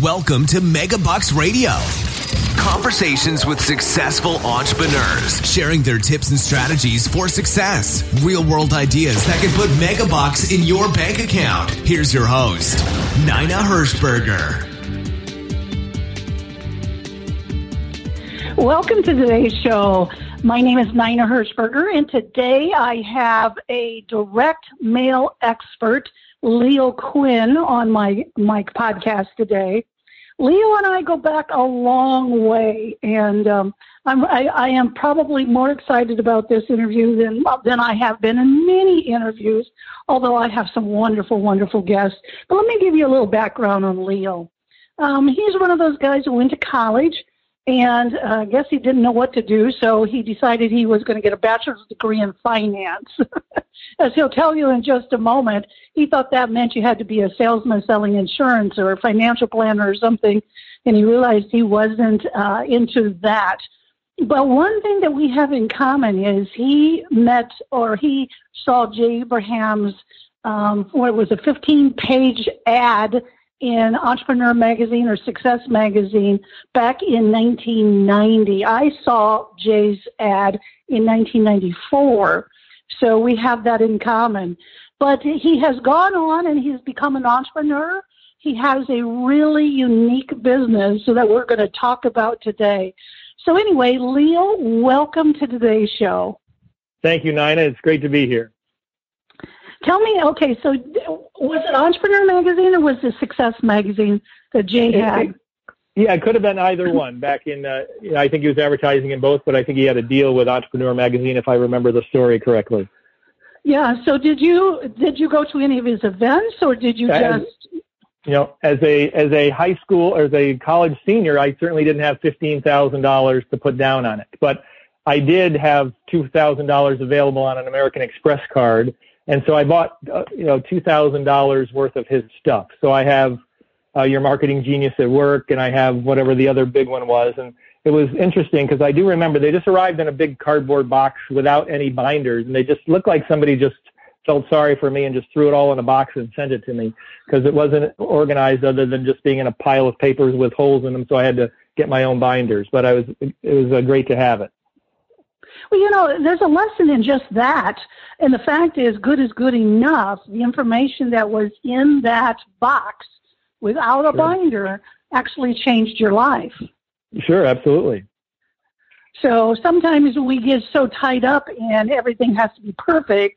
Welcome to Megabucks Radio. Conversations with successful entrepreneurs, sharing their tips and strategies for success. Real-world ideas that can put megabucks in your bank account. Here's your host, Nina Hirschberger. Welcome to today's show. My name is Nina Hirschberger, and today I have a direct mail expert, Leo Quinn, on my podcast today. Leo and I go back a long way, and I am probably more excited about this interview than I have been in many interviews, although I have some wonderful, wonderful guests. But let me give you a little background on Leo. He's one of those guys who went to college, and I guess he didn't know what to do, so he decided he was going to get a bachelor's degree in finance. As he'll tell you in just a moment, he thought that meant you had to be a salesman selling insurance or a financial planner or something, and he realized he wasn't into that. But one thing that we have in common is he saw Jay Abraham's, what was a 15-page ad in Entrepreneur Magazine or Success Magazine back in 1990. I saw Jay's ad in 1994, so we have that in common. But he has gone on and he's become an entrepreneur. He has a really unique business that we're going to talk about today. So anyway, Leo, welcome to today's show. Thank you, Nina. It's great to be here. Tell me, okay, so was it Entrepreneur Magazine or was it Success Magazine that Jay had? It could have been either one. Back in, I think he was advertising in both, but I think he had a deal with Entrepreneur Magazine, if I remember the story correctly. Yeah, so did you go to any of his events, or did you just... As a high school or as a college senior, I certainly didn't have $15,000 to put down on it. But I did have $2,000 available on an American Express card. And so I bought, $2,000 worth of his stuff. So I have Your Marketing Genius at Work, and I have whatever the other big one was. And it was interesting because I do remember they just arrived in a big cardboard box without any binders, and they just looked like somebody just felt sorry for me and just threw it all in a box and sent it to me because it wasn't organized other than just being in a pile of papers with holes in them. So I had to get my own binders, but it was great to have it. Well, there's a lesson in just that. And the fact is good enough. The information that was in that box without a binder actually changed your life. Sure, absolutely. So sometimes we get so tied up and everything has to be perfect,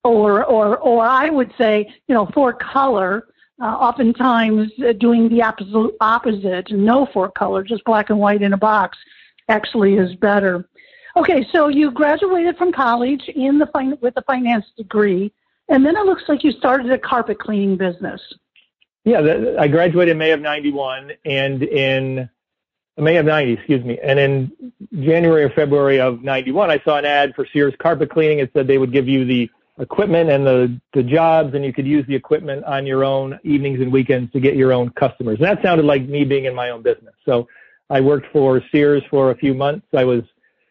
or I would say, for color, oftentimes doing the opposite, no for color, just black and white in a box actually is better. Okay, so you graduated from college with a finance degree, and then it looks like you started a carpet cleaning business. Yeah, I graduated in May of 91, and in May of 90, excuse me, and in January or February of 91, I saw an ad for Sears carpet cleaning. It said they would give you the equipment and the jobs, and you could use the equipment on your own evenings and weekends to get your own customers. And that sounded like me being in my own business. So I worked for Sears for a few months. I was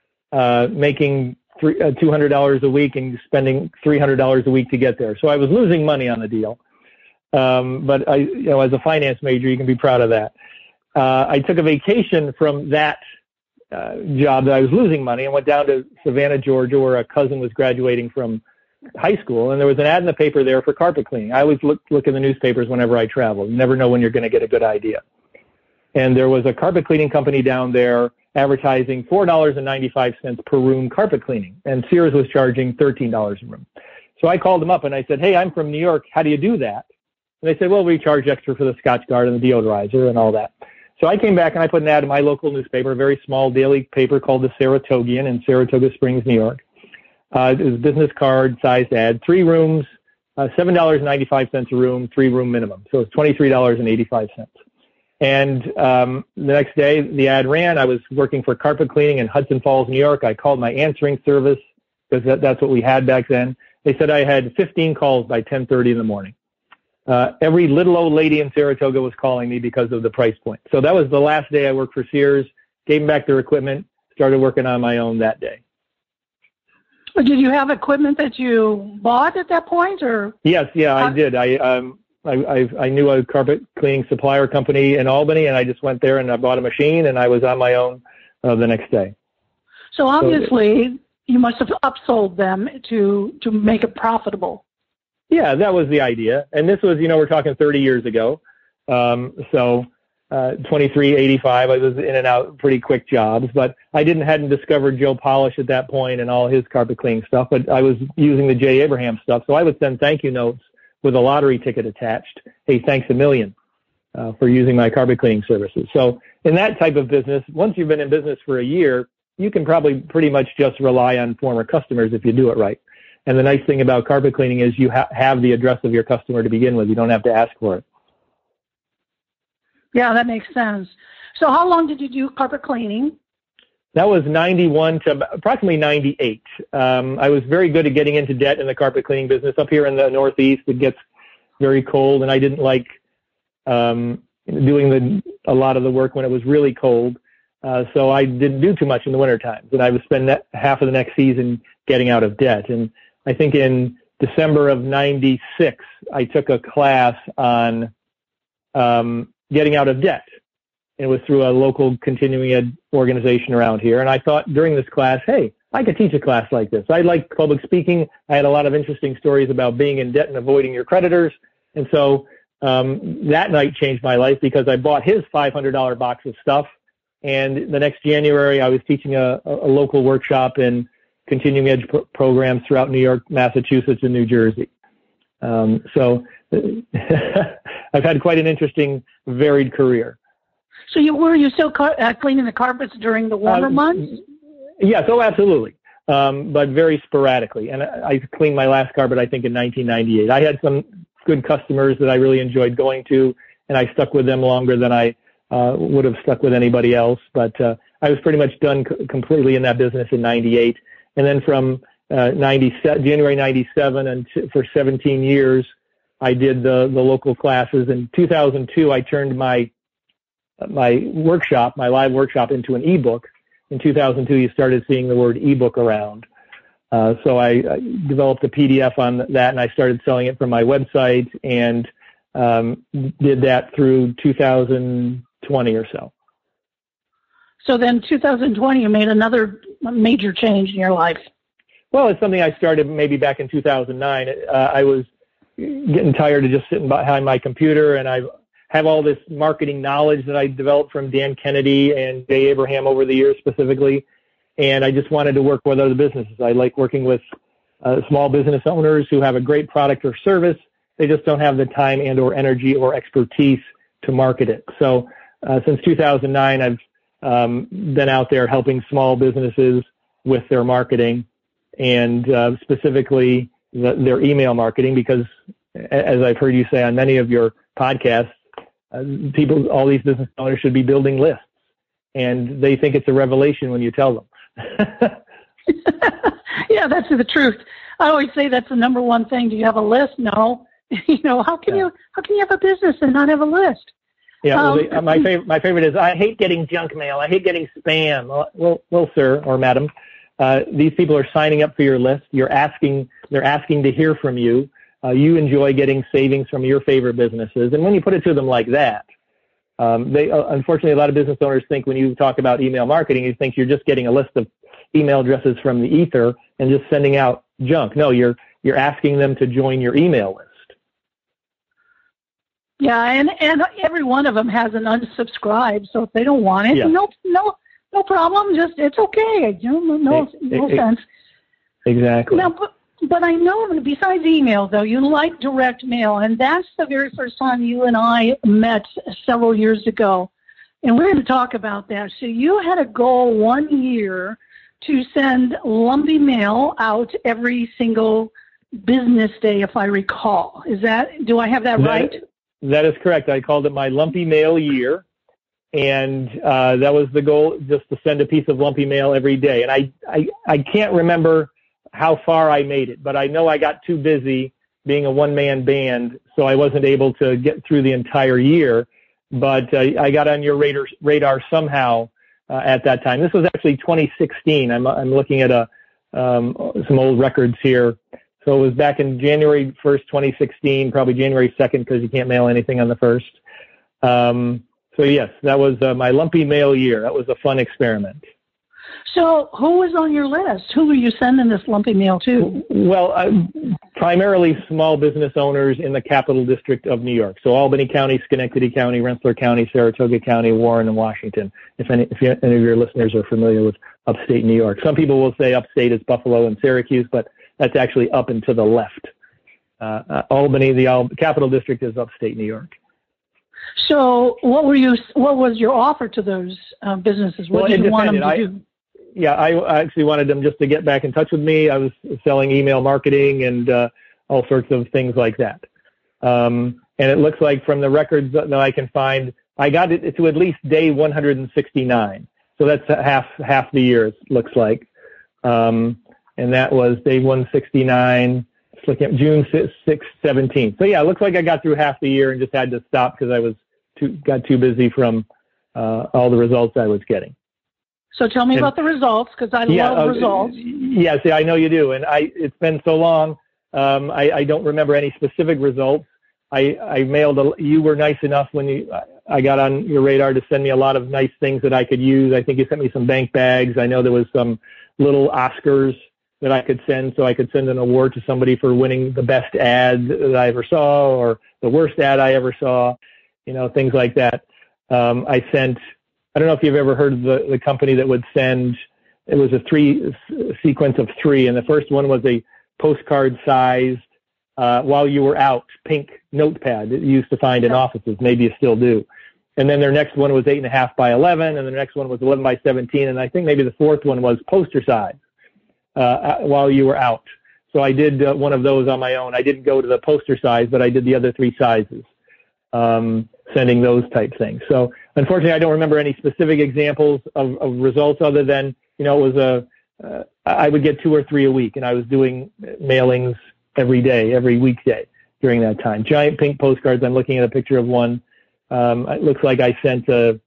making $200 a week and spending $300 a week to get there. So I was losing money on the deal. But as a finance major, you can be proud of that. I took a vacation from that job that I was losing money and went down to Savannah, Georgia, where a cousin was graduating from high school. And there was an ad in the paper there for carpet cleaning. I always look in the newspapers whenever I travel. You never know when you're going to get a good idea. And there was a carpet cleaning company down there advertising $4.95 per room carpet cleaning, and Sears was charging $13 a room. So I called them up and I said, "Hey, I'm from New York. How do you do that?" And they said, "Well, we charge extra for the Scotch Guard and the deodorizer and all that." So I came back and I put an ad in my local newspaper, a very small daily paper called the Saratogian in Saratoga Springs, New York. It was a business card-sized ad, 3 rooms, $7.95 a room, 3-room minimum. So it's $23.85. And the next day, the ad ran. I was working for carpet cleaning in Hudson Falls, New York. I called my answering service because that's what we had back then. They said I had 15 calls by 10:30 in the morning. Every little old lady in Saratoga was calling me because of the price point. So that was the last day I worked for Sears, gave them back their equipment, started working on my own that day. Did you have equipment that you bought at that point, or? Yes, I did. I knew a carpet cleaning supplier company in Albany, and I just went there and I bought a machine, and I was on my own the next day. So obviously, you must have upsold them to make it profitable. Yeah, that was the idea. And this was, we're talking 30 years ago. 2385, I was in and out pretty quick jobs, but I hadn't discovered Joe Polish at that point and all his carpet cleaning stuff, but I was using the Jay Abraham stuff. So I would send thank you notes with a lottery ticket attached. Hey, thanks a million for using my carpet cleaning services. So in that type of business, once you've been in business for a year, you can probably pretty much just rely on former customers if you do it right. And the nice thing about carpet cleaning is you have the address of your customer to begin with. You don't have to ask for it. Yeah, that makes sense. So how long did you do carpet cleaning? That was 91 to approximately 98. I was very good at getting into debt in the carpet cleaning business. Up here in the Northeast, it gets very cold, and I didn't like doing a lot of the work when it was really cold. So I didn't do too much in the winter times, and I would spend half of the next season getting out of debt. And I think in December of 96, I took a class on getting out of debt. It was through a local continuing ed organization around here. And I thought during this class, hey, I could teach a class like this. I like public speaking. I had a lot of interesting stories about being in debt and avoiding your creditors. And so that night changed my life because I bought his $500 box of stuff. And the next January, I was teaching a local workshop in continuing ed programs throughout New York, Massachusetts, and New Jersey. So I've had quite an interesting, varied career. So were you still cleaning the carpets during the warmer months? Yes, absolutely, but very sporadically. And I cleaned my last carpet, I think, in 1998. I had some good customers that I really enjoyed going to, and I stuck with them longer than I would have stuck with anybody else. But I was pretty much done completely in that business in 98. And then from January 97 and for 17 years, I did the local classes. In 2002, I turned my workshop, my live workshop, into an ebook. In 2002, you started seeing the word ebook around. So I developed a PDF on that, and I started selling it from my website, and did that through 2020 or so. So then 2020, you made another major change in your life. Well, it's something I started maybe back in 2009. I was getting tired of just sitting behind my computer, and I have all this marketing knowledge that I developed from Dan Kennedy and Jay Abraham over the years specifically, and I just wanted to work with other businesses. I like working with small business owners who have a great product or service. They just don't have the time and or energy or expertise to market it. So since 2009, I've been out there helping small businesses with their marketing, and specifically their email marketing, because as I've heard you say on many of your podcasts, all these business owners should be building lists, and they think it's a revelation when you tell them. Yeah, that's the truth. I always say that's the number one thing. Do you have a list? No. How can you have a business and not have a list? Yeah, my favorite is, I hate getting junk mail. I hate getting spam. Well, sir or madam, these people are signing up for your list. They're asking to hear from you. You enjoy getting savings from your favorite businesses. And when you put it to them like that, unfortunately, a lot of business owners think when you talk about email marketing, you think you're just getting a list of email addresses from the ether and just sending out junk. No, you're asking them to join your email list. Yeah, and every one of them has an unsubscribe. So if they don't want it, yeah. no problem. Just it's okay. No offense. Exactly. Now, but I know besides email, though, you like direct mail, and that's the very first time you and I met several years ago, and we're going to talk about that. So you had a goal 1 year to send lumpy mail out every single business day, if I recall. Do I have that right? That is correct. I called it my lumpy mail year, and that was the goal, just to send a piece of lumpy mail every day. And I can't remember how far I made it, but I know I got too busy being a one-man band, so I wasn't able to get through the entire year. But I got on your radar somehow at that time. This was actually 2016. I'm looking at some old records here. So it was back in January 1st, 2016, probably January 2nd, because you can't mail anything on the 1st. So yes, that was my lumpy mail year. That was a fun experiment. So who was on your list? Who were you sending this lumpy mail to? Well, primarily small business owners in the Capital District of New York. So Albany County, Schenectady County, Rensselaer County, Saratoga County, Warren, and Washington, if any of your listeners are familiar with upstate New York. Some people will say upstate is Buffalo and Syracuse, but that's actually up and to the left. Albany, the Capital District, is upstate New York. So what was your offer to those businesses? What did you want them to do? Yeah, I actually wanted them just to get back in touch with me. I was selling email marketing and all sorts of things like that. And it looks like from the records that I can find, I got it to at least day 169. So that's half the year, it looks like. And that was day 169, looking at June 6th, 17. So yeah, it looks like I got through half the year and just had to stop because I was got too busy from all the results I was getting. So tell me about the results, because I love results. Yes, I know you do. And it's been so long, I don't remember any specific results. I mailed you were nice enough when I got on your radar to send me a lot of nice things that I could use. I think you sent me some bank bags. I know there was some little Oscars that I could send, so I could send an award to somebody for winning the best ad that I ever saw or the worst ad I ever saw, things like that. I don't know if you've ever heard of the company that would send, it was a sequence of 3, and the first one was a postcard size while you were out, pink notepad that you used to find in offices. Maybe you still do. And then their next one was 8.5 by 11, and the next one was 11 by 17, and I think maybe the fourth one was poster size while you were out. So I did one of those on my own. I didn't go to the poster size, but I did the other 3 sizes, sending those type things. So unfortunately, I don't remember any specific examples of results other than, it was I would get 2 or 3 a week, and I was doing mailings every day, every weekday during that time. Giant pink postcards. I'm looking at a picture of one. It looks like I sent a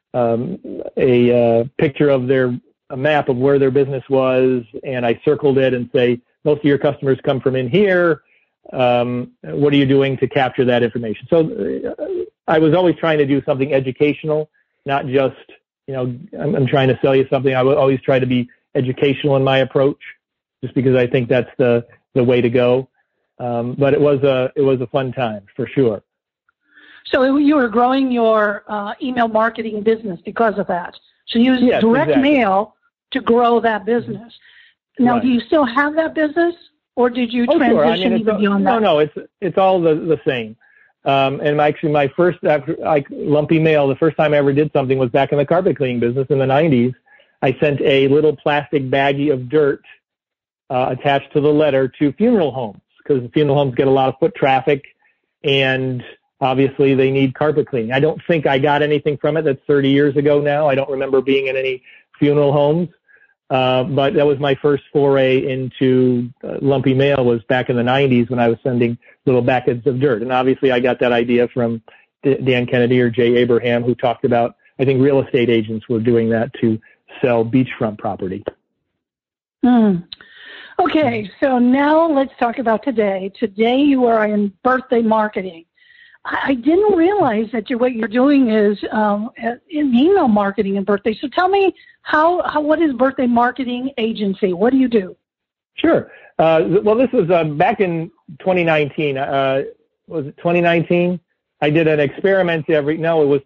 picture of a map of where their business was, and I circled it and say, most of your customers come from in here. What are you doing to capture that information? So I was always trying to do something educational, not just, I'm trying to sell you something. I would always try to be educational in my approach, just because I think that's the way to go. But it was a fun time for sure. So you were growing your email marketing business because of that. So you used direct mail to grow that business. Now, do you still have that business, or did you transition even beyond that? No, it's all the same. And actually, my first lumpy mail, the first time I ever did something was back in the carpet cleaning business in the 90s. I sent a little plastic baggie of dirt attached to the letter to funeral homes, because funeral homes get a lot of foot traffic, and obviously they need carpet cleaning. I don't think I got anything from it. That's 30 years ago now. I don't remember being in any funeral homes. But that was my first foray into lumpy mail, was back in the 90s when I was sending little packets of dirt. And obviously I got that idea from Dan Kennedy or Jay Abraham, who talked about, I think real estate agents were doing that to sell beachfront property. Okay, so now let's talk about today. Today you are in birthday marketing. I didn't realize that what you're doing is in email marketing and birthday. So tell me, what is Birthday Marketing Agency? What do you do? Sure. Well, this was back in 2019. Was it 2019? I did an experiment it was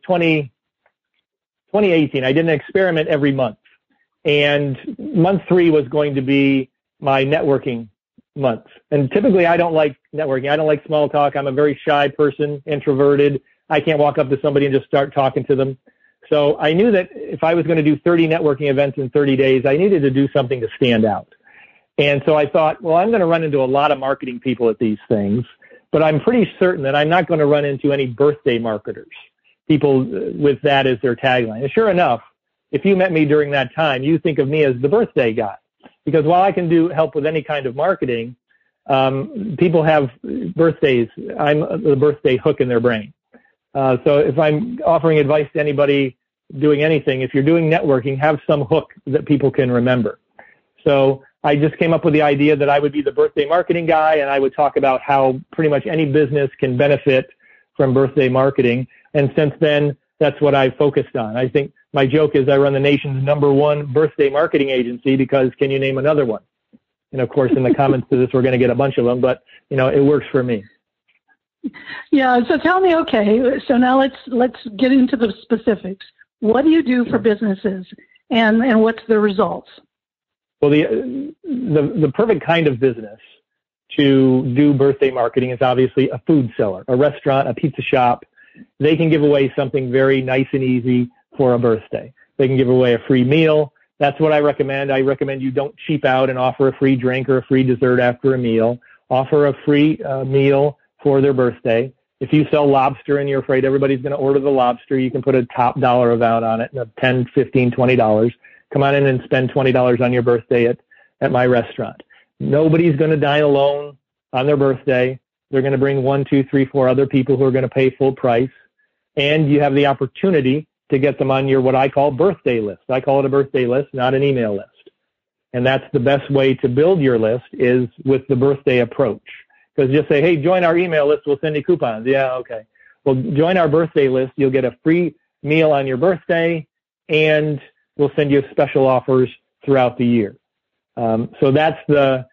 2018. I did an experiment every month. And month 3 was going to be my networking month. And typically I don't like networking. I don't like small talk. I'm a very shy person, introverted. I can't walk up to somebody and just start talking to them. So I knew that if I was going to do 30 networking events in 30 days, I needed to do something to stand out. And so I thought, well, I'm going to run into a lot of marketing people at these things, but I'm pretty certain that I'm not going to run into any birthday marketers, people with that as their tagline. And sure enough, if you met me during that time, you think of me as the birthday guy. Because while I can help with any kind of marketing, people have birthdays. I'm the birthday hook in their brain. So if I'm offering advice to anybody doing anything, if you're doing networking, have some hook that people can remember. So I just came up with the idea that I would be the birthday marketing guy, and I would talk about how pretty much any business can benefit from birthday marketing. And since then, that's what I've focused on. I think my joke is I run the nation's #1 birthday marketing agency because can you name another one? And of course, in the comments to this, we're going to get a bunch of them, but it works for me. Yeah. So tell me, okay. So now let's get into the specifics. What do you do for businesses, and what's the results? Well, the perfect kind of business to do birthday marketing is obviously a food seller, a restaurant, a pizza shop. They can give away something very nice and easy for a birthday. They can give away a free meal. That's what I recommend. I recommend you don't cheap out and offer a free drink or a free dessert after a meal. Offer a free meal for their birthday. If you sell lobster and you're afraid everybody's going to order the lobster, you can put a top dollar amount on it, $10, $15, $20. Come on in and spend $20 on your birthday at my restaurant. Nobody's going to dine alone on their birthday. They're going to bring 1, 2, 3, 4 other people who are going to pay full price. And you have the opportunity to get them on your what I call birthday list. I call it a birthday list, not an email list. And that's the best way to build your list is with the birthday approach. Because just say, hey, join our email list, we'll send you coupons. Yeah, okay. Well, join our birthday list. You'll get a free meal on your birthday, and we'll send you special offers throughout the year. So that's the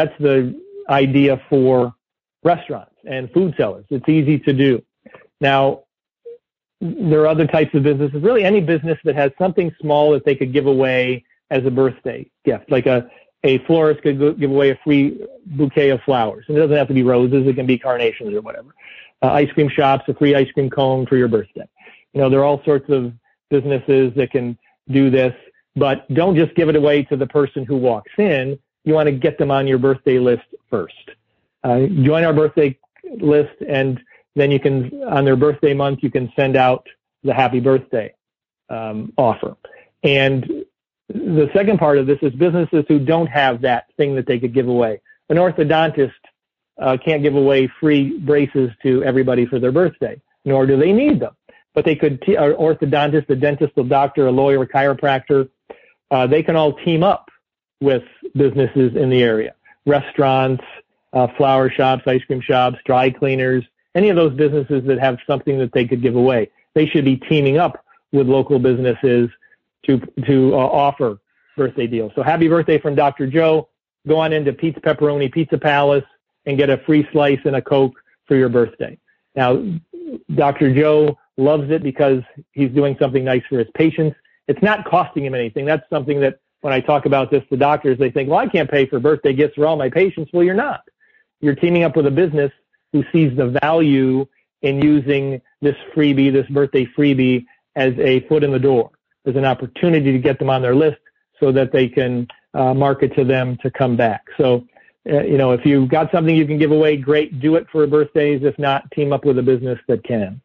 idea for restaurants and food sellers. It's easy to do. Now, there are other types of businesses, really any business that has something small that they could give away as a birthday gift. Like a florist could give away a free bouquet of flowers. And it doesn't have to be roses. It can be carnations or whatever. Ice cream shops, a free ice cream cone for your birthday. There are all sorts of businesses that can do this, but don't just give it away to the person who walks in. You want to get them on your birthday list first. Join our birthday list, and then you can, on their birthday month, you can send out the happy birthday offer. And the second part of this is businesses who don't have that thing that they could give away. An orthodontist can't give away free braces to everybody for their birthday, nor do they need them. But they could, an orthodontist, a dentist, a doctor, a lawyer, a chiropractor, they can all team up with businesses in the area. Restaurants, flower shops, ice cream shops, dry cleaners, any of those businesses that have something that they could give away. They should be teaming up with local businesses to offer birthday deals. So happy birthday from Dr. Joe. Go on into Pizza Pepperoni Pizza Palace and get a free slice and a Coke for your birthday. Now, Dr. Joe loves it because he's doing something nice for his patients. It's not costing him anything. That's something that when I talk about this to doctors, they think, well, I can't pay for birthday gifts for all my patients. Well, you're not. You're teaming up with a business who sees the value in using this freebie, this birthday freebie, as a foot in the door. There's an opportunity to get them on their list so that they can market to them to come back. So, if you've got something you can give away, great, do it for birthdays. If not, team up with a business that can.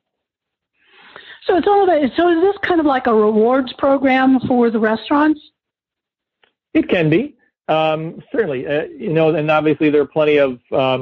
So it's all about, so is this kind of like a rewards program for the restaurants? It can be, certainly. And obviously there are plenty of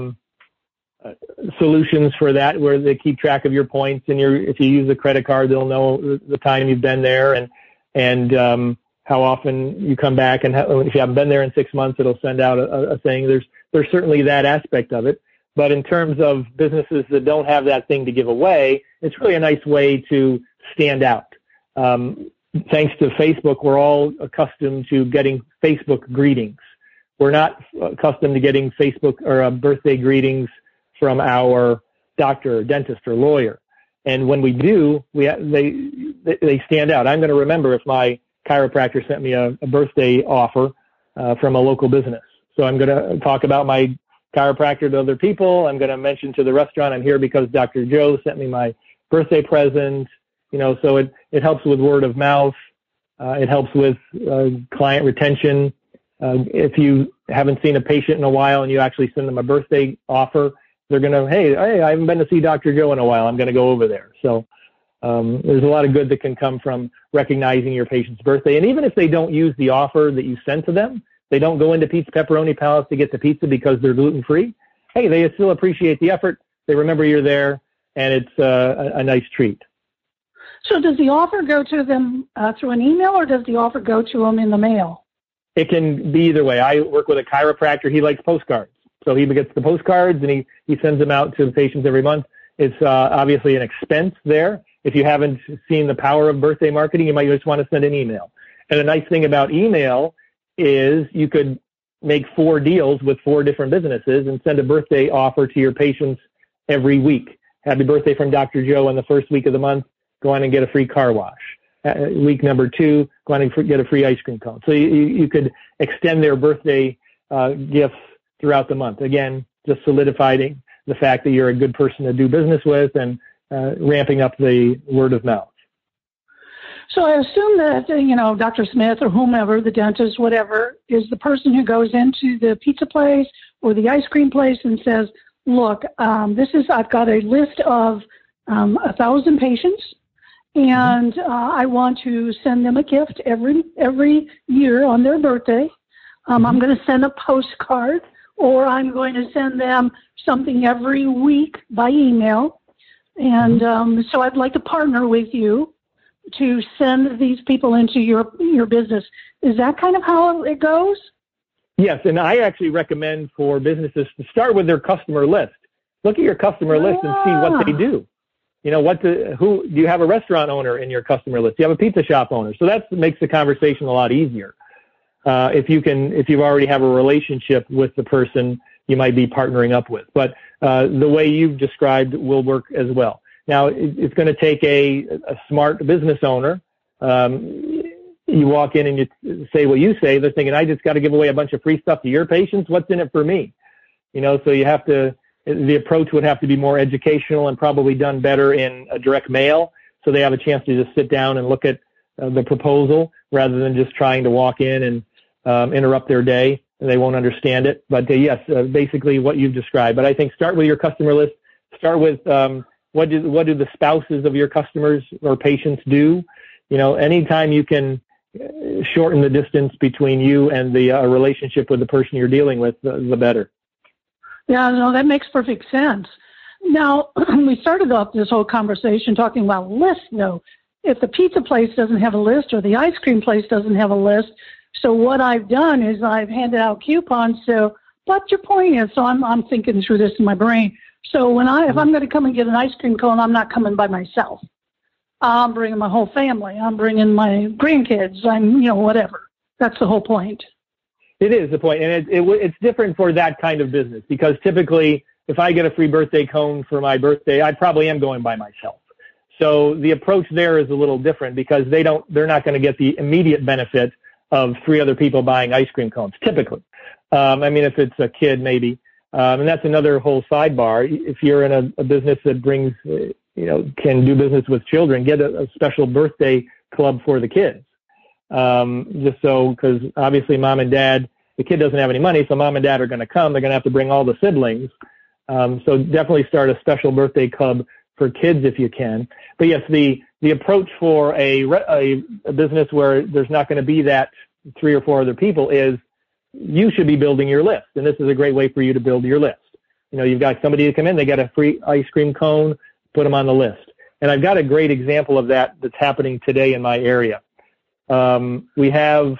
solutions for that where they keep track of your points, and if you use a credit card, they'll know the time you've been there and how often you come back, and if you haven't been there in 6 months, it'll send out a thing. There's certainly that aspect of it. But in terms of businesses that don't have that thing to give away, it's really a nice way to stand out. Thanks to Facebook, we're all accustomed to getting Facebook greetings. We're not accustomed to getting Facebook or birthday greetings from our doctor or dentist or lawyer. And when we do, they stand out. I'm going to remember if my chiropractor sent me a birthday offer from a local business. So I'm going to talk about my chiropractor to other people. I'm going to mention to the restaurant, I'm here because Dr. Joe sent me my birthday present. So it helps with word of mouth. It helps with client retention. If you haven't seen a patient in a while and you actually send them a birthday offer, they're going to, hey, I haven't been to see Dr. Joe in a while. I'm going to go over there. So there's a lot of good that can come from recognizing your patient's birthday. And even if they don't use the offer that you sent to them, they don't go into Pizza Pepperoni Palace to get the pizza because they're gluten-free, hey, they still appreciate the effort. They remember you're there, and it's a nice treat. So does the offer go to them through an email, or does the offer go to them in the mail? it can be either way. I work with a chiropractor. He likes postcards. So he gets the postcards and he sends them out to the patients every month. It's obviously an expense there. If you haven't seen the power of birthday marketing, you might just want to send an email. And the nice thing about email is you could make 4 deals with 4 different businesses and send a birthday offer to your patients every week. Happy birthday from Dr. Joe on the first week of the month. Go on and get a free car wash. Week number 2, go on and get a free ice cream cone. So you could extend their birthday gifts throughout the month. Again, just solidifying the fact that you're a good person to do business with and ramping up the word of mouth. So I assume that, Dr. Smith or whomever, the dentist, whatever, is the person who goes into the pizza place or the ice cream place and says, look, I've got a list of 1,000 patients, and I want to send them a gift every year on their birthday. I'm going to send a postcard, or I'm going to send them something every week by email. And so I'd like to partner with you to send these people into your business. Is that kind of how it goes? Yes, and I actually recommend for businesses to start with their customer list. Look at your customer list and see what they do. Do you have a restaurant owner in your customer list? Do you have a pizza shop owner? So that makes the conversation a lot easier. If you already have a relationship with the person you might be partnering up with. But the way you've described will work as well. Now, it's going to take a smart business owner. You walk in and you say what you say. They're thinking, I just got to give away a bunch of free stuff to your patients. What's in it for me? So you have to, the approach would have to be more educational and probably done better in a direct mail. So they have a chance to just sit down and look at the proposal rather than just trying to walk in and interrupt their day. They won't understand it. But yes, basically what you've described. But I think start with your customer list. Start with what do the spouses of your customers or patients do? Anytime you can shorten the distance between you and the relationship with the person you're dealing with, the better. Yeah, no, that makes perfect sense. Now, we started off this whole conversation talking about lists, though. If the pizza place doesn't have a list or the ice cream place doesn't have a list, so what I've done is I've handed out coupons. So, but your point is, so I'm thinking through this in my brain. So if I'm going to come and get an ice cream cone, I'm not coming by myself. I'm bringing my whole family. I'm bringing my grandkids. Whatever. That's the whole point. It is the point. And it's different for that kind of business because typically if I get a free birthday cone for my birthday, I probably am going by myself. So the approach there is a little different because they're not going to get the immediate benefit of 3 other people buying ice cream cones, typically. If it's a kid, maybe. And that's another whole sidebar. If you're in a business that brings, can do business with children, get a special birthday club for the kids. Because obviously mom and dad, the kid doesn't have any money, so mom and dad are going to come. They're going to have to bring all the siblings. So definitely start a special birthday club for kids if you can. But yes, the approach for a business where there's not going to be that 3 or 4 other people is you should be building your list. And this is a great way for you to build your list. You've got somebody to come in, they got a free ice cream cone, put them on the list. And I've got a great example of that's happening today in my area. We have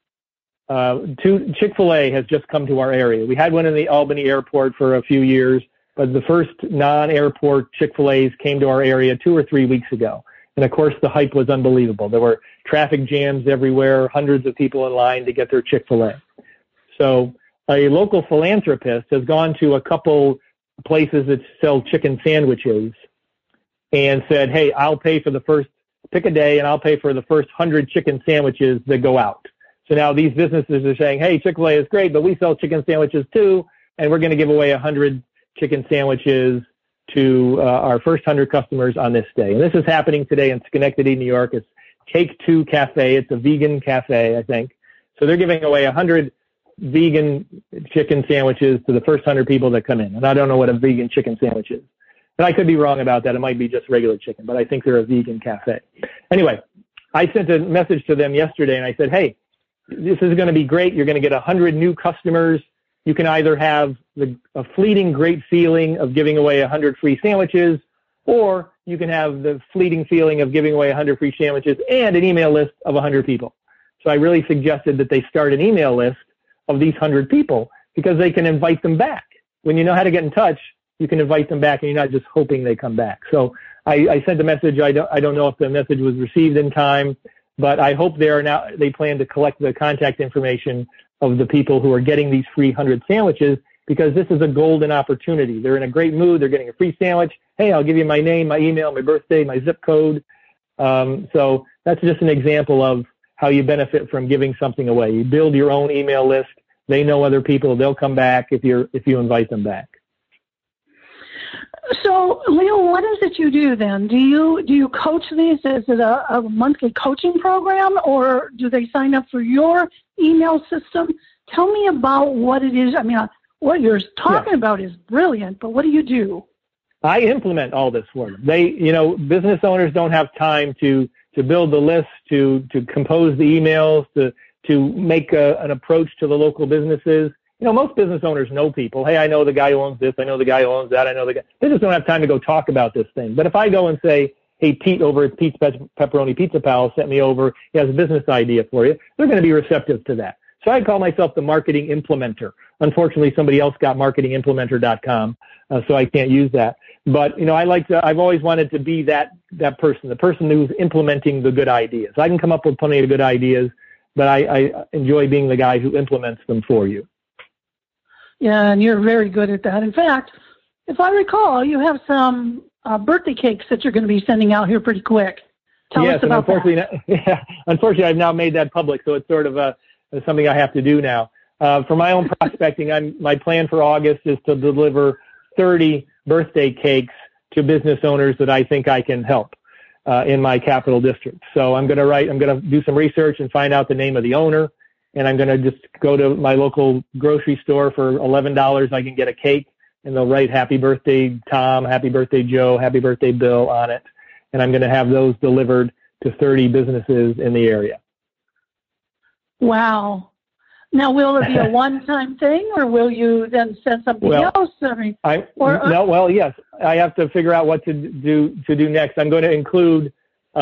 Chick-fil-A has just come to our area. We had one in the Albany airport for a few years, but the first non-airport Chick-fil-A's came to our area 2 or 3 weeks ago. And of course, the hype was unbelievable. There were traffic jams everywhere, hundreds of people in line to get their Chick-fil-A. So a local philanthropist has gone to a couple places that sell chicken sandwiches and said, hey, I'll pay for pick a day and I'll pay for the first 100 chicken sandwiches that go out. So now these businesses are saying, hey, Chick-fil-A is great, but we sell chicken sandwiches too, and we're going to give away 100 chicken sandwiches to our first 100 customers on this day. And this is happening today in Schenectady, New York. It's Take Two Cafe. It's a vegan cafe, I think. So they're giving away 100 vegan chicken sandwiches to the first 100 people that come in. And I don't know what a vegan chicken sandwich is. And I could be wrong about that. It might be just regular chicken, but I think they're a vegan cafe. Anyway, I sent a message to them yesterday and I said, hey, this is going to be great. You're going to get 100 new customers. You can either have a fleeting great feeling of giving away 100 free sandwiches, or you can have the fleeting feeling of giving away 100 free sandwiches and an email list of 100 people. So I really suggested that they start an email list of these 100 people because they can invite them back. When you know how to get in touch, you can invite them back and you're not just hoping they come back. So I sent a message. I don't know if the message was received in time, but I hope they plan to collect the contact information of the people who are getting these free 100 sandwiches, because this is a golden opportunity. They're in a great mood. They're getting a free sandwich. Hey, I'll give you my name, my email, my birthday, my zip code. So that's just an example of how you benefit from giving something away. You build your own email list. They know other people. They'll come back if you invite them back. So, Leo, what is it you do then? Do you coach these? Is it a monthly coaching program, or do they sign up for your email system? Tell me about what it is. I mean, what you're talking about is brilliant, but what do you do? I implement all this for them. Business owners don't have time to build the list, to compose the emails, to make an approach to the local businesses. Most business owners know people. Hey, I know the guy who owns this. I know the guy who owns that. I know the guy. They just don't have time to go talk about this thing. But if I go and say, hey, Pete over at Pete's Pepperoni Pizza Pal sent me over, he has a business idea for you, they're going to be receptive to that. So I call myself the marketing implementer. Unfortunately, somebody else got marketingimplementer.com, so I can't use that. But, I've always wanted to be that person, the person who's implementing the good ideas. I can come up with plenty of good ideas, but I enjoy being the guy who implements them for you. Yeah, and you're very good at that. In fact, if I recall, you have some birthday cakes that you're going to be sending out here pretty quick. Tell us about that. Unfortunately, I've now made that public, so it's sort of something I have to do now. For my own prospecting, my plan for August is to deliver 30 birthday cakes to business owners that I think I can help in my capital district. So I'm going to do some research and find out the name of the owner. And I'm going to just go to my local grocery store for $11. I can get a cake, and they'll write Happy Birthday Tom, Happy Birthday Joe, Happy Birthday Bill on it. And I'm going to have those delivered to 30 businesses in the area. Wow. Now, will it be a one-time thing, or will you then send something else? Yes. I have to figure out what to do next. I'm going to include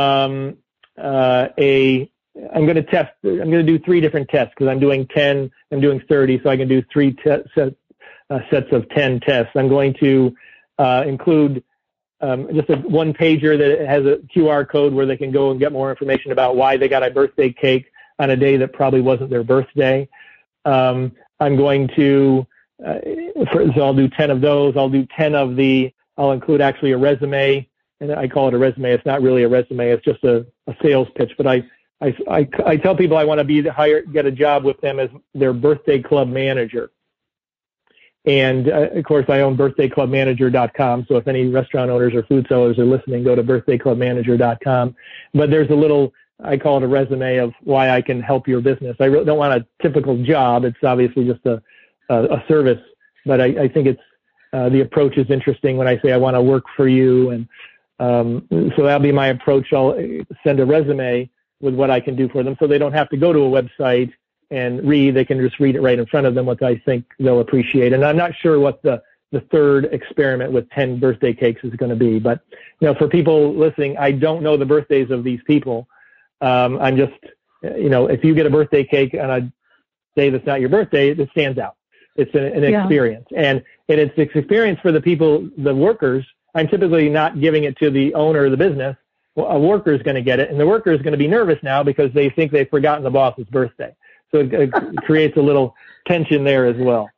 I'm going to do 3 different tests, because I'm doing 10, I'm doing 30, so I can do 3 sets of 10 tests. I'm going to include just a one-pager that has a QR code where they can go and get more information about why they got a birthday cake on a day that probably wasn't their birthday. I'm going to, so I'll do 10 of those. I'll include actually a resume, and I call it a resume. It's not really a resume. It's just a sales pitch, but I tell people I want to get a job with them as their birthday club manager. And of course, I own birthdayclubmanager.com. So if any restaurant owners or food sellers are listening, go to birthdayclubmanager.com. But there's a little, I call it a resume of why I can help your business. I really don't want a typical job. It's obviously just a service, but I think it's the approach is interesting when I say I want to work for you. And so that'll be my approach. I'll send a resume with what I can do for them, so they don't have to go to a website and read. They can just read it right in front of them, what I think they'll appreciate. And I'm not sure what the third experiment with 10 birthday cakes is going to be. But, for people listening, I don't know the birthdays of these people. I'm just, if you get a birthday cake on a day that's not your birthday, it stands out. It's an experience. And it's an experience for the people, the workers. I'm typically not giving it to the owner of the business. Well, a worker is going to get it, and the worker is going to be nervous now because they think they've forgotten the boss's birthday. So it creates a little tension there as well.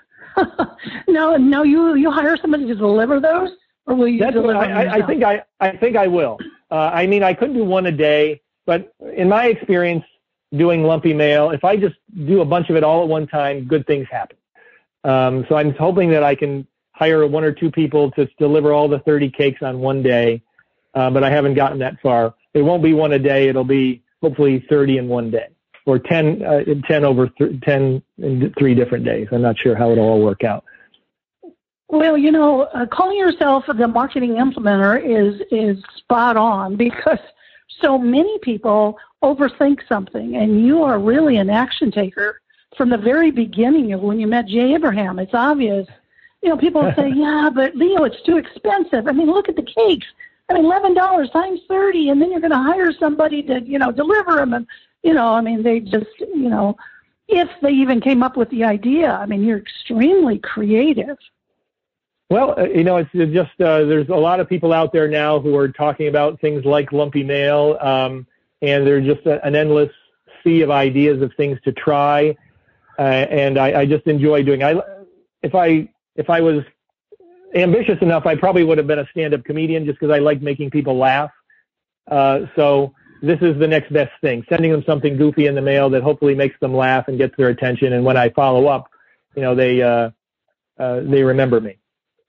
No, you hire somebody to deliver those, or will you deliver them yourself? I think I will. I couldn't do one a day, but in my experience doing lumpy mail, if I just do a bunch of it all at one time, good things happen. So I'm hoping that I can hire 1 or 2 people to deliver all the 30 cakes on one day. But I haven't gotten that far. It won't be one a day. It'll be hopefully 30 in one day, or 10 in 3 different days. I'm not sure how it'll all work out. Well, calling yourself the marketing implementer is spot on, because so many people overthink something, and you are really an action taker from the very beginning of when you met Jay Abraham. It's obvious. People say, yeah, but Leo, it's too expensive. I mean, look at the cakes. I mean, $11 times 30, and then you're going to hire somebody to, deliver them. And, they just, if they even came up with the idea, I mean, you're extremely creative. Well, it's just there's a lot of people out there now who are talking about things like lumpy mail, and there's just an endless sea of ideas of things to try, and I just enjoy doing. If I was ambitious enough, I probably would have been a stand-up comedian just because I like making people laugh. So this is the next best thing, sending them something goofy in the mail that hopefully makes them laugh and gets their attention. And when I follow up, they remember me.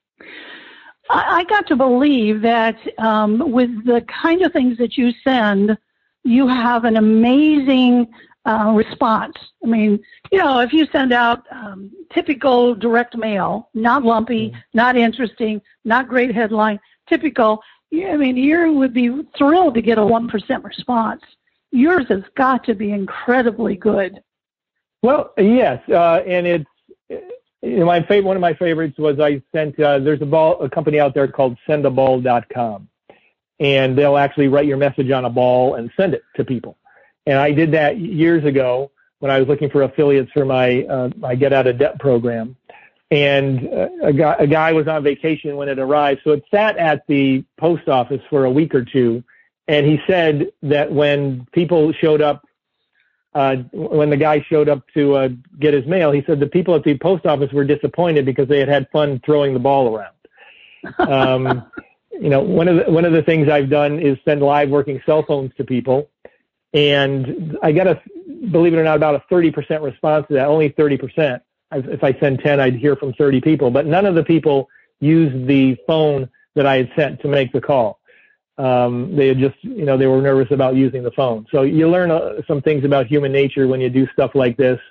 I got to believe that with the kind of things that you send, you have an amazing response. I mean, if you send out typical direct mail, not lumpy, not interesting, not great headline, typical, you would be thrilled to get a 1% response. Yours has got to be incredibly good. Well, yes, and it's one of my favorites was I sent. There's a company out there called sendaball.com, and they'll actually write your message on a ball and send it to people. And I did that years ago when I was looking for affiliates for my Get Out of Debt program. And a guy was on vacation when it arrived, so it sat at the post office for a week or two. And he said that when people showed up, when the guy showed up to get his mail, he said the people at the post office were disappointed because they had fun throwing the ball around. One of the things I've done is send live working cell phones to people. And I got believe it or not, about a 30% response to that, only 30%. If I send 10, I'd hear from 30 people, but none of the people used the phone that I had sent to make the call. They had just, they were nervous about using the phone. So you learn some things about human nature when you do stuff like this.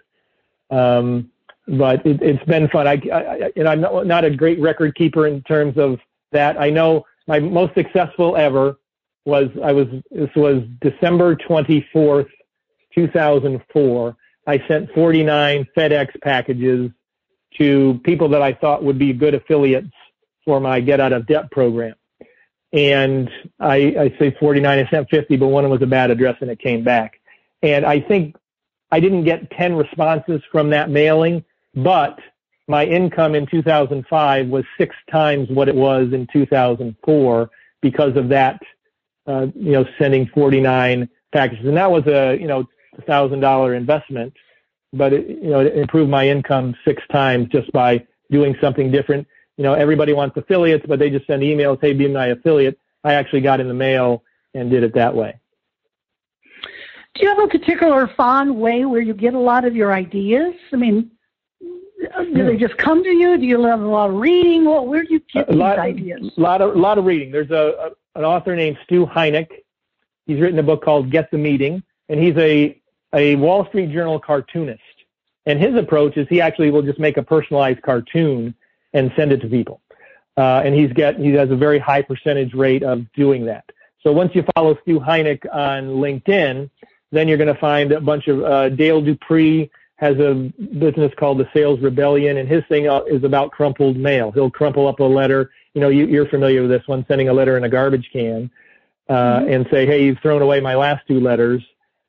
But it's been fun. I'm not a great record keeper in terms of that. I know my most successful ever was this was December 24th, 2004. I sent 49 FedEx packages to people that I thought would be good affiliates for my Get Out of Debt program. And I say 49, I sent 50, but one was a bad address and it came back. And I think I didn't get 10 responses from that mailing, but my income in 2005 was 6 times what it was in 2004 because of that, sending 49 packages. And that was a, $1,000 investment, but it improved my income 6 times just by doing something different. Everybody wants affiliates, but they just send emails, hey, be my affiliate. I actually got in the mail and did it that way. Do you have a particular fond way where you get a lot of your ideas? I mean, do they just come to you? Do you have a lot of reading? Where do you get these ideas? A lot of reading. There's an author named Stu Heineck. He's written a book called Get the Meeting, and he's a Wall Street Journal cartoonist. And his approach is he actually will just make a personalized cartoon and send it to people. And he has a very high percentage rate of doing that. So once you follow Stu Heineck on LinkedIn, then you're going to find a bunch of Dale Dupree has a business called the Sales Rebellion, and his thing is about crumpled mail. He'll crumple up a letter. You're familiar with this one, sending a letter in a garbage can and say, hey, you've thrown away my last 2 letters.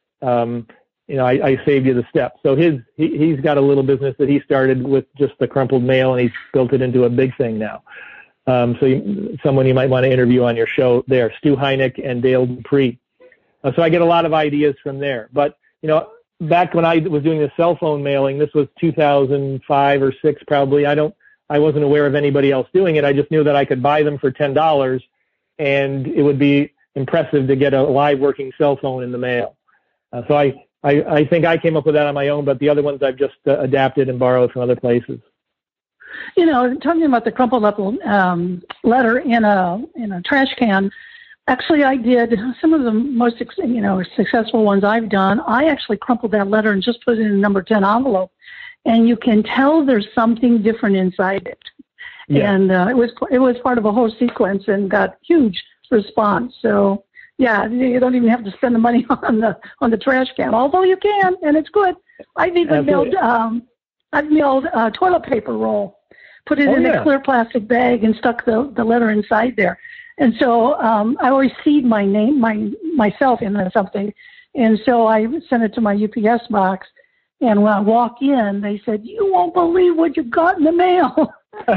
I saved you the step. So he's got a little business that he started with just the crumpled mail, and he's built it into a big thing now. Someone you might want to interview on your show there, Stu Heineck and Dale Dupree. So I get a lot of ideas from there. But, back when I was doing the cell phone mailing, this was 2005 or 6 probably. I wasn't aware of anybody else doing it. I just knew that I could buy them for $10, and it would be impressive to get a live working cell phone in the mail. So I think I came up with that on my own, but the other ones I've just adapted and borrowed from other places. Talking about the crumpled up letter in a trash can, actually I did some of the most successful ones I've done. I actually crumpled that letter and just put it in a number 10 envelope, and you can tell there's something different inside it. Yeah. And it was part of a whole sequence and got huge response. So. Yeah, you don't even have to spend the money on the trash can, although you can, and it's good. I've even mailed toilet paper roll, put it in a clear plastic bag, and stuck the letter inside there. And so I always seed my name, myself in something. And so I sent it to my UPS box. And when I walk in, they said, "You won't believe what you got in the mail."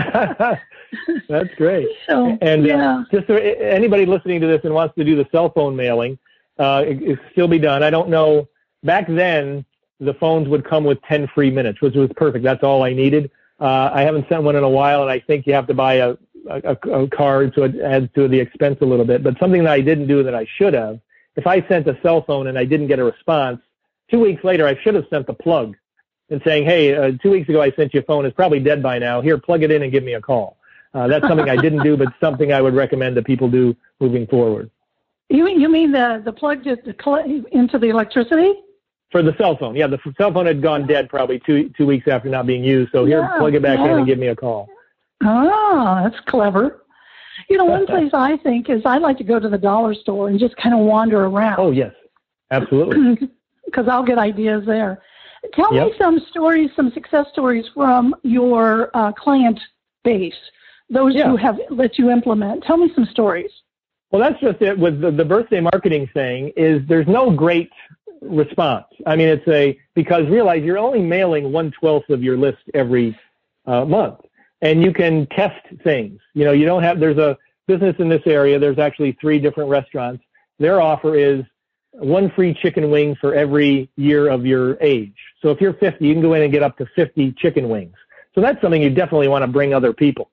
That's great. So, and yeah. Just so anybody listening to this and wants to do the cell phone mailing, it still be done. I don't know. Back then, the phones would come with 10 free minutes, which was perfect. That's all I needed. I haven't sent one in a while, and I think you have to buy a card, so it adds to the expense a little bit. But something that I didn't do that I should have, if I sent a cell phone and I didn't get a response, 2 weeks later, I should have sent the plug and saying, "Hey, 2 weeks ago I sent you a phone. It's probably dead by now. Here, plug it in and give me a call." That's something I didn't do, but something I would recommend that people do moving forward. You mean the plug into the electricity? For the cell phone, yeah. The cell phone had gone dead probably two weeks after not being used. So here, plug it back in and give me a call. Oh, that's clever. One place I think is I like to go to the dollar store and just kind of wander around. Oh, yes. Absolutely. Because I'll get ideas there. Tell me some stories, some success stories from your client base, those who have let you implement. Tell me some stories. Well, that's just it with the birthday marketing thing is there's no great response. I mean, because realize you're only mailing 1/12 of your list every month, and you can test things. You don't have, there's a business in this area. There's actually 3 different restaurants. Their offer is 1 free chicken wing for every year of your age. So if you're 50, you can go in and get up to 50 chicken wings. So that's something you definitely want to bring other people.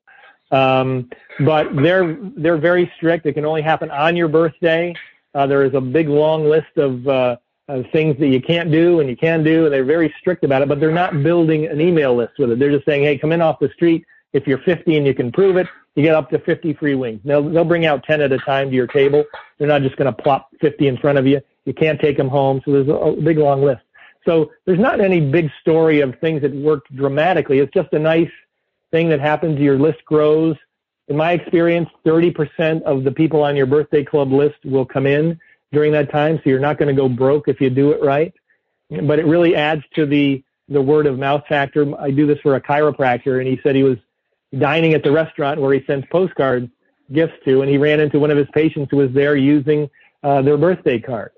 But they're very strict. It can only happen on your birthday. There is a big long list of things that you can't do and you can do, and they're very strict about it, but they're not building an email list with it. They're just saying, "Hey, come in off the street. If you're 50 and you can prove it, you get up to 50 free wings." They'll bring out 10 at a time to your table. They're not just going to plop 50 in front of you. You can't take them home. So there's a big long list. So there's not any big story of things that worked dramatically. It's just a nice thing that happens. Your list grows. In my experience, 30% of the people on your birthday club list will come in during that time, so you're not going to go broke if you do it right. But it really adds to the word of mouth factor. I do this for a chiropractor, and he said he was dining at the restaurant where he sends postcard gifts to, and he ran into one of his patients who was there using their birthday card.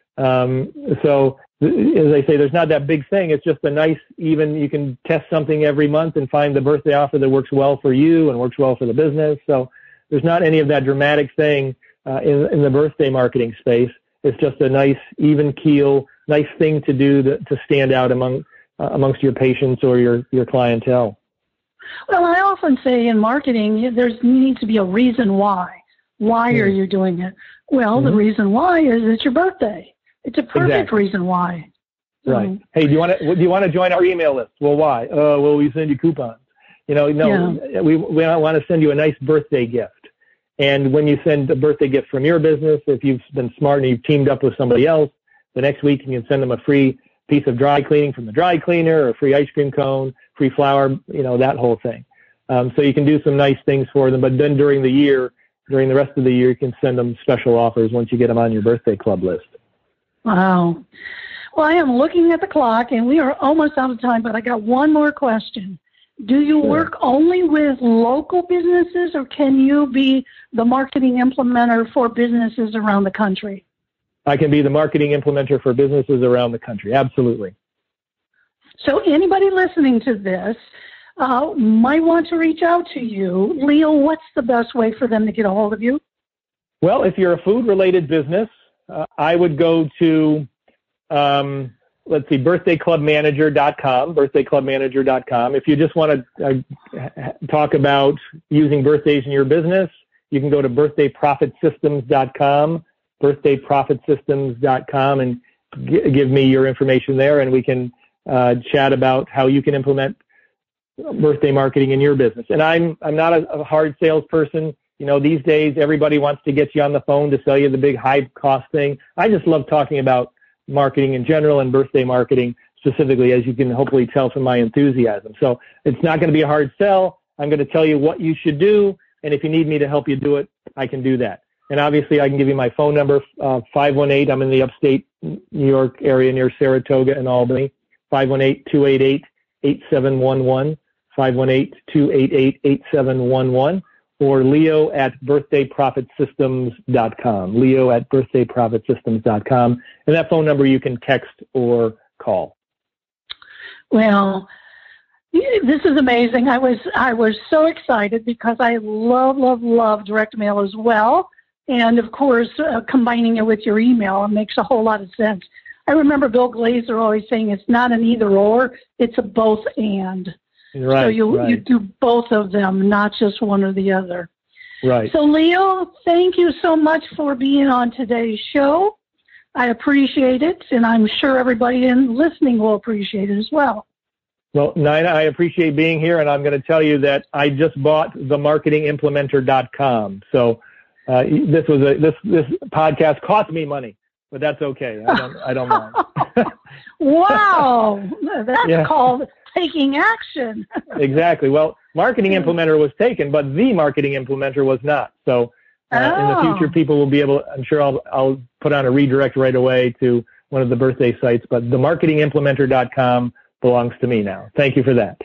So as I say, there's not that big thing. It's just a nice, even you can test something every month and find the birthday offer that works well for you and works well for the business. So there's not any of that dramatic thing in the birthday marketing space. It's just a nice, even keel, nice thing to do to stand out amongst your patients or your clientele. Well, I often say in marketing, there needs to be a reason why. Why are you doing it? Well, the reason why is it's your birthday. It's a perfect reason why. Right. Hey, do you want to join our email list? Well, why? Well, we send you coupons. We want to send you a nice birthday gift. And when you send a birthday gift from your business, if you've been smart and you've teamed up with somebody else, the next week you can send them a free piece of dry cleaning from the dry cleaner, or a free ice cream cone, free flour, that whole thing. So you can do some nice things for them. But then during the rest of the year, you can send them special offers once you get them on your birthday club list. Wow. Well, I am looking at the clock, and we are almost out of time, but I got one more question. Do you work only with local businesses, or can you be the marketing implementer for businesses around the country? I can be the marketing implementer for businesses around the country. Absolutely. So anybody listening to this might want to reach out to you. Leo, what's the best way for them to get a hold of you? Well, if you're a food-related business, I would go to, birthdayclubmanager.com. If you just want to talk about using birthdays in your business, you can go to birthdayprofitsystems.com, birthdayprofitsystems.com, and give me your information there, and we can chat about how you can implement birthday marketing in your business. And I'm not a hard salesperson. These days everybody wants to get you on the phone to sell you the big high cost thing. I just love talking about marketing in general and birthday marketing specifically, as you can hopefully tell from my enthusiasm. So it's not going to be a hard sell. I'm going to tell you what you should do, and if you need me to help you do it, I can do that. And obviously I can give you my phone number, 518. I'm in the upstate New York area near Saratoga and Albany, 518-288-8711, 518-288-8711. or leo@birthdayprofitsystems.com. leo@birthdayprofitsystems.com. And that phone number you can text or call. Well, this is amazing. I was so excited because I love direct mail as well. And, of course, combining it with your email, it makes a whole lot of sense. I remember Bill Glazer always saying it's not an either or, it's a both and. Right, so you do both of them, not just one or the other. Right. So, Leo, thank you so much for being on today's show. I appreciate it, and I'm sure everybody listening will appreciate it as well. Well, Nina, I appreciate being here, and I'm going to tell you that I just bought themarketingimplementer.com. So this podcast cost me money, but that's okay. I don't mind. Wow, that's called taking action. Exactly. Well, Marketing Implementer was taken, but the Marketing Implementer was not. So in the future, people will be able. I'm sure I'll put on a redirect right away to one of the birthday sites. But themarketingimplementer.com belongs to me now. Thank you for that.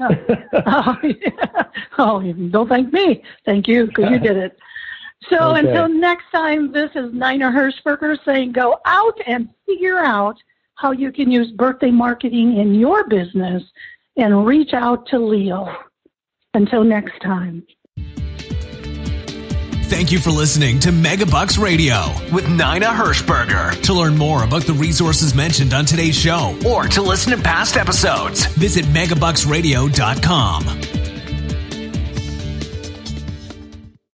Don't thank me. Thank you, because you did it. So until next time, this is Nina Hirschberger saying go out and figure out how you can use birthday marketing in your business and reach out to Leo. Until next time. Thank you for listening to Megabucks Radio with Nina Hirschberger. To learn more about the resources mentioned on today's show or to listen to past episodes, visit megabucksradio.com.